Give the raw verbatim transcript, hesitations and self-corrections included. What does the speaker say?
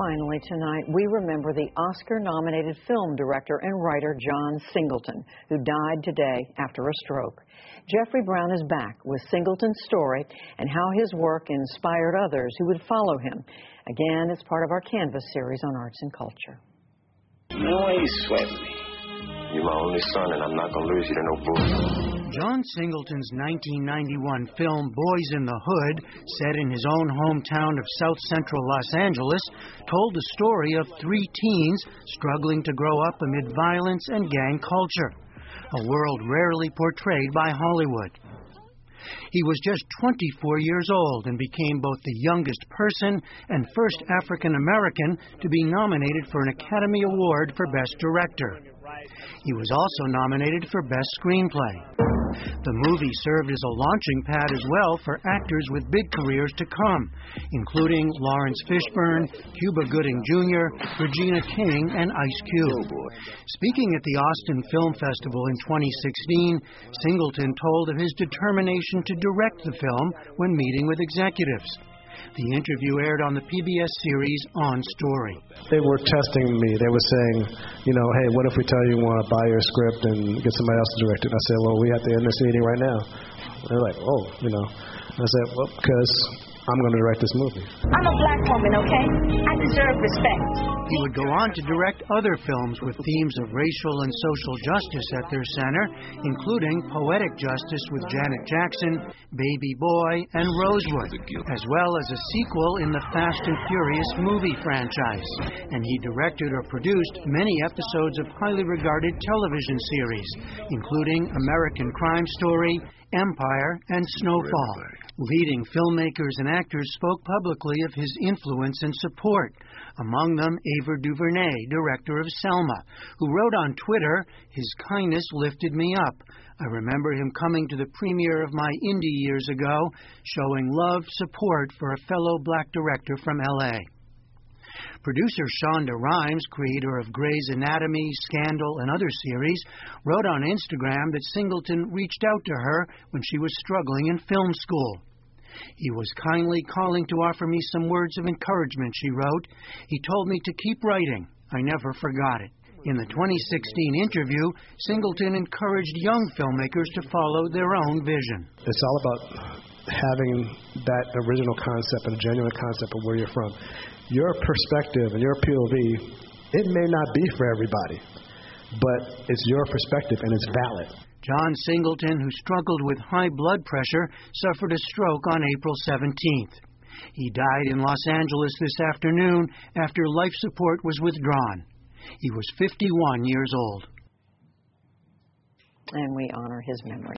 finally, tonight, we remember the Oscar-nominated film director and writer John Singleton, who died today after a stroke. Jeffrey Brown is back with Singleton's story and how his work inspired others who would follow him. Again, it's part of our Canvas series on arts and culture. No way you sweating me. You're my only son, and I'm not going to lose you to no bull. John Singleton's nineteen ninety-one film Boys in the Hood, set in his own hometown of South Central Los Angeles, told the story of three teens struggling to grow up amid violence and gang culture, a world rarely portrayed by Hollywood. He was just twenty-four years old and became both the youngest person and first African American to be nominated for an Academy Award for Best Director. He was also nominated for Best Screenplay. The movie served as a launching pad as well for actors with big careers to come, including Lawrence Fishburne, Cuba Gooding Junior, Regina King, and Ice Cube. Speaking at the Austin Film Festival in twenty sixteen, Singleton told of his determination to direct the film when meeting with executives. The interview aired on the P B S series On Story. They were testing me. They were saying, you know, hey, what if we tell you you want to buy your script and get somebody else to direct it? And I said, well, we have to end this meeting right now. And they're like, oh, you know. And I said, well, because I'm going to direct this movie. I'm a black woman, okay? I deserve respect. He would go on to direct other films with themes of racial and social justice at their center, including Poetic Justice with Janet Jackson, Baby Boy, and Rosewood, as well as a sequel in the Fast and Furious movie franchise. And he directed or produced many episodes of highly regarded television series, including American Crime Story, Empire, and Snowfall. Leading filmmakers and actors spoke publicly of his influence and support, among them Ava DuVernay, director of Selma, who wrote on Twitter, "His kindness lifted me up. I remember him coming to the premiere of my indie years ago, showing love, support for a fellow black director from L A" Producer Shonda Rhimes, creator of Grey's Anatomy, Scandal, and other series, wrote on Instagram that Singleton reached out to her when she was struggling in film school. He was kindly calling to offer me some words of encouragement, she wrote. He told me to keep writing. I never forgot it. In the twenty sixteen interview, Singleton encouraged young filmmakers to follow their own vision. It's all about having that original concept and a genuine concept of where you're from. Your perspective and your P O V, it may not be for everybody, but it's your perspective and it's valid. John Singleton, who struggled with high blood pressure, suffered a stroke on April seventeenth. He died in Los Angeles this afternoon after life support was withdrawn. He was fifty-one years old. And we honor his memory.